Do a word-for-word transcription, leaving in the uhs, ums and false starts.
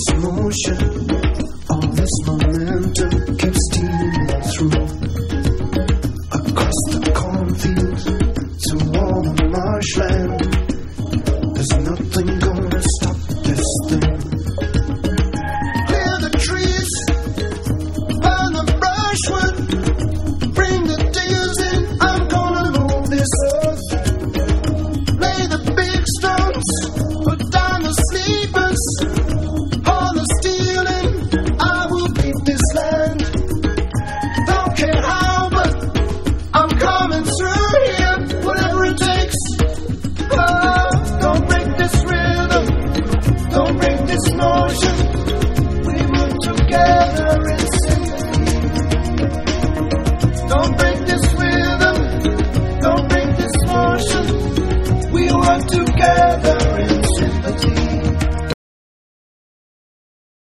this motion, all this momentum keeps steaming through. Across the cornfields to all the marshland, there's nothing gonna stop this thing. Clear the trees, burn the brushwood, bring the diggers in, I'm gonna move this earth. Lay the big stones, put down the sleepers, all the stealing, I will beat this land. Don't care how, but I'm coming through here, whatever it takes. Oh, don't break this rhythm, don't break this noise.